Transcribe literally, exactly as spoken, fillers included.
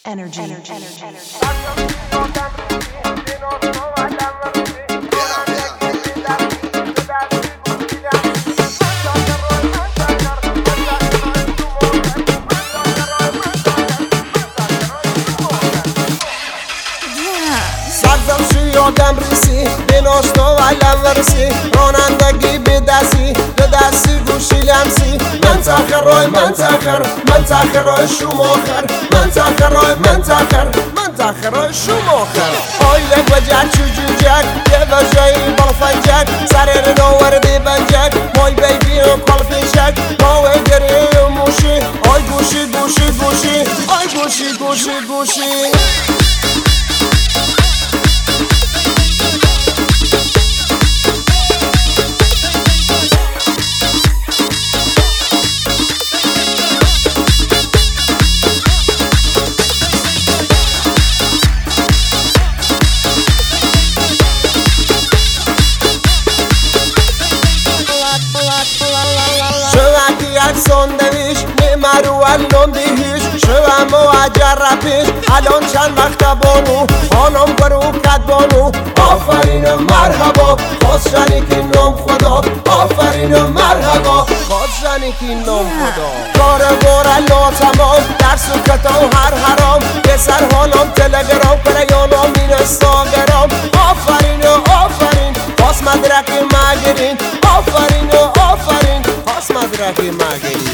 Energy. Energy. Energy. Energy. آدم ریسی به ناشتا و لورسی رانندگی به دستی به دستی گوشی لمسی منطقه رای منطقه منطقه رای شماخر منطقه رای منطقه منطقه رای شماخر آیله وجه چوجوجک یه وجهی بالفنجک سریر ناوردی بنجک مای بیبی و کالفیشک ماوی گری موشی آی گوشی گوشی گوشی آی گوشی گوشی گوشی ساندویچ نمرو الان دیهیش شوم و عجر پیش الان چند وقت بانو خانم برو کد بانو آفرین مرحبا خواست شنیکی نام خدا آفرین مرحبا خواست شنیکی نام خدا کار بار لا تمام در سکتا و هر حرام بسر حالام تلگرام پریانام این استاگرام آفرین و آفرین خواست مدرک مگرین آفرین و آفرین خواست مدرک مگرین